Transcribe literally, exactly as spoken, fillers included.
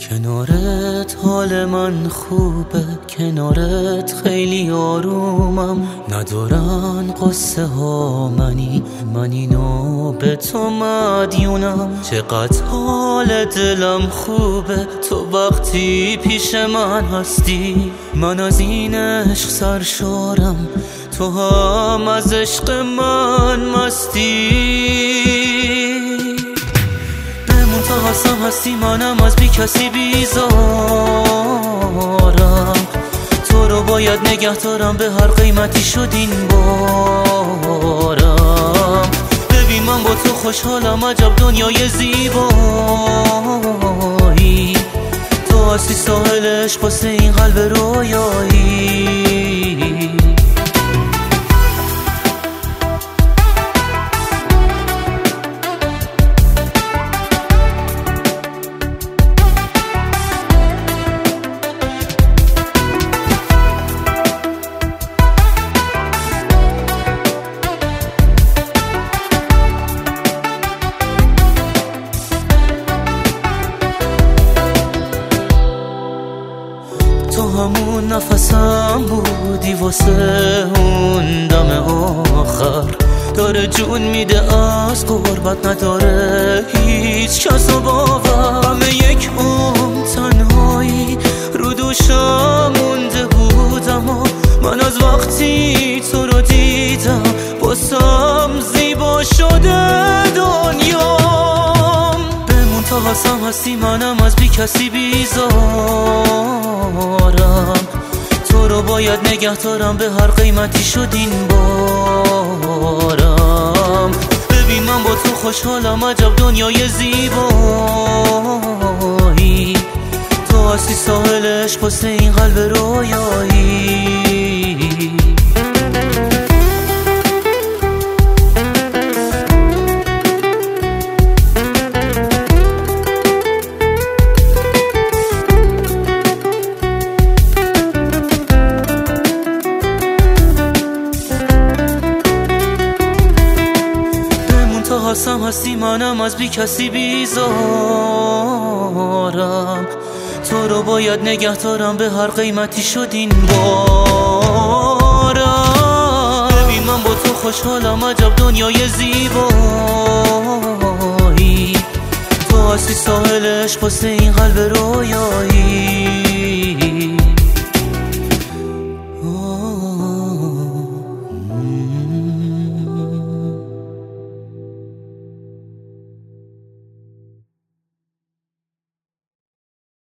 کنارت حال من خوبه، کنارت خیلی آرومم، ندارن قصه ها منی، من اینو به تو مدیونم. چقدر حال دلم خوبه تو وقتی پیش من هستی، من از این عشق سرشارم، تو هم از عشق من مستی. تو هستم هستی منم از بی کسی بیزارم، تو رو باید نگه دارم به هر قیمتی شد این بارم. ببین من با تو خوشحالم، عجب دنیای زیبایی، تو هستی ساحل عشق واسه این قلب رویایی. تو همون نفسم بودی واسه اون دم آخر، داره جون میده از غربت، نداره هیچ کس و باور. همه یک عمر تنهایی رو دوشم مونده بودم و من از وقتی تو رو دیدم باسم زیبا شده دنیام. بمون تا هستم هستی منم از بی کسی بیزارم، تو رو باید نگه دارم به هر قیمتی شد این بارم. ببین من با تو خوشحالم، عجب دنیای زیبایی، تو هستی ساحل عشق واسه این قلب رویایی. هستم هستی منم از بی کسی بیزارم، تو رو باید نگه دارم به هر قیمتی شد این بارم. ببین من با تو خوشحالم، عجب دنیای زیبایی، تو هستی ساحل عشق واسه این قلب رویایی.